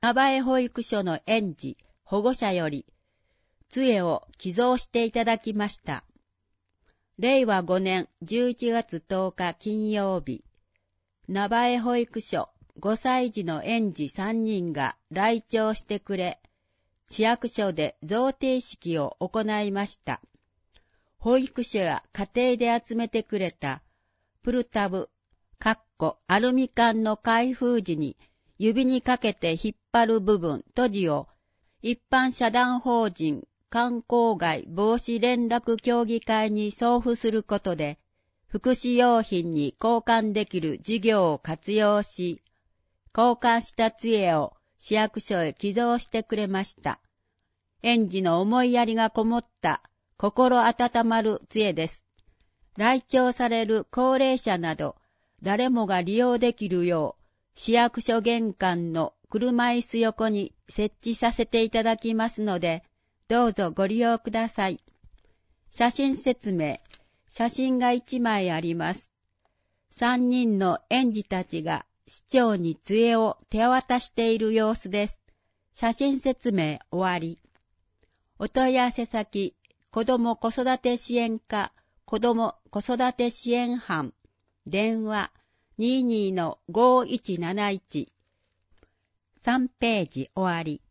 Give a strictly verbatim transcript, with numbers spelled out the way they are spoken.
名前保育所の園児、保護者より、杖を寄贈していただきました。れいわごねんじゅういちがつとおか金曜日、名前保育所ごさい児の園児さんにんが来庁してくれ、市役所で贈呈式を行いました。保育所や家庭で集めてくれたプルタブ、かっこアルミ缶の開封時に指にかけて引っ張る部分、閉じを一般社団法人観光害防止連絡協議会に送付することで、福祉用品に交換できる事業を活用し、交換した杖を市役所へ寄贈してくれました。園児の思いやりがこもった心温まる杖です。来庁される高齢者など、誰もが利用できるよう、市役所玄関の車椅子横に設置させていただきますので、どうぞご利用ください。写真説明。写真がいちまいあります。さんにんの園児たちが市長に杖を手渡している様子です。写真説明終わり。お問い合わせ先、子ども子育て支援課、子ども子育て支援班、電話 にじゅうにのごいちなないち。さんページ終わり。